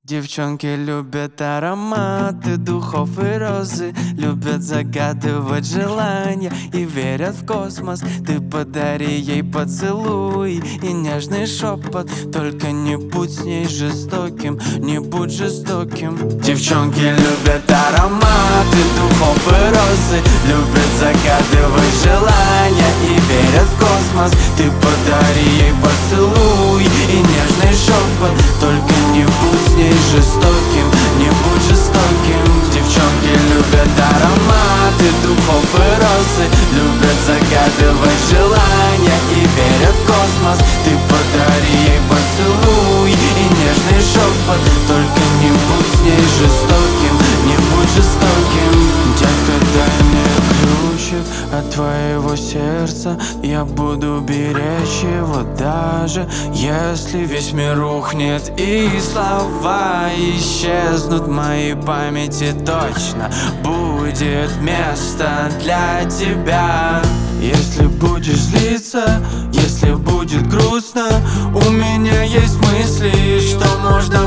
Девчонки любят ароматы духов и розы, любят загадывать желания и верят в космос. Ты подари ей поцелуй и нежный шепот, только не будь с ней жестоким, не будь жестоким. Девчонки любят ароматы духов и розы, любят загадывать желания и верят в космос. Ты подари ей поцелуй и нежный шепот, только не будь с ней жестоким, не будь жестоким. Девчонки любят ароматы духов и розы, любят загадывать желания и верят в космос. Ты подари ей поцелуй и нежный шепот, только не будь с ней жестоким, не будь жестоким. Детка, дай мне ключик от твоего сердца, я буду беречь его, даже если весь мир рухнет и слова исчезнут, в моей памяти точно будет место для тебя. Если будешь злиться, если будет грустно, у меня есть мысли, что можно